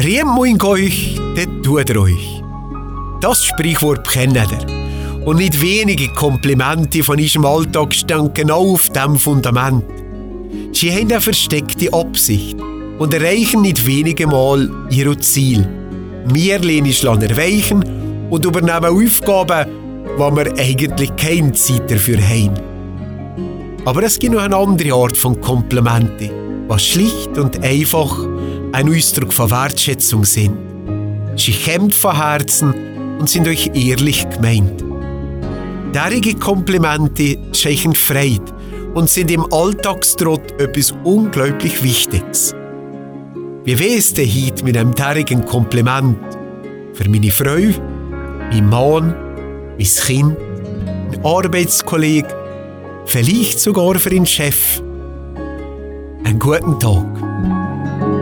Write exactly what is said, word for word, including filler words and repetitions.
Riem muin euch, det tut er euch. Das Sprichwort kennt ihr. Und nicht wenige Komplimente von unserem Alltag stehen genau auf diesem Fundament. Sie haben eine versteckte Absicht und erreichen nicht wenige Mal ihr Ziel. Wir lehnen uns erweichen und übernehmen Aufgaben, wo wir eigentlich keine Zeit dafür haben. Aber es gibt noch eine andere Art von Komplimente, was schlicht und einfach ein Ausdruck von Wertschätzung sind. Sie kommen von Herzen und sind euch ehrlich gemeint. Derige Komplimente schenken Freude und sind im Alltagstrott etwas unglaublich Wichtiges. Wie wäre es denn heute mit einem derigen Kompliment für meine Frau, meinen Mann, mein Kind, einen Arbeitskollegen, vielleicht sogar für den Chef? Einen guten Tag.